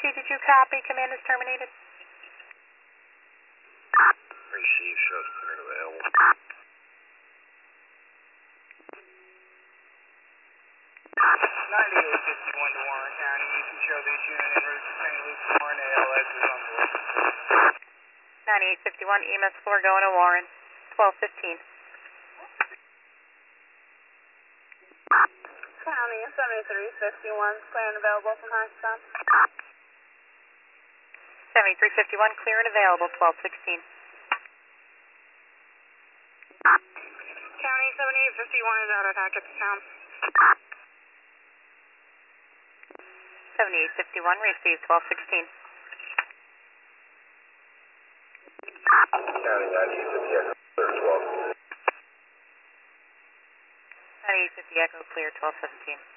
did you copy? Command is terminated. Receive, shows clear and available. 9851 to Warren County. You can show this unit en route to St. Luke's. Warren ALS is on board. 9851 EMS 4 going to Warren. 1215. County 7351, clear and available from Hackettstown. 7351 clear and available. 1216. County 7851 is out at Hackettstown. 7851 received. 1216. County 9850 Echo, clear 12. 9850 Echo clear. 1217.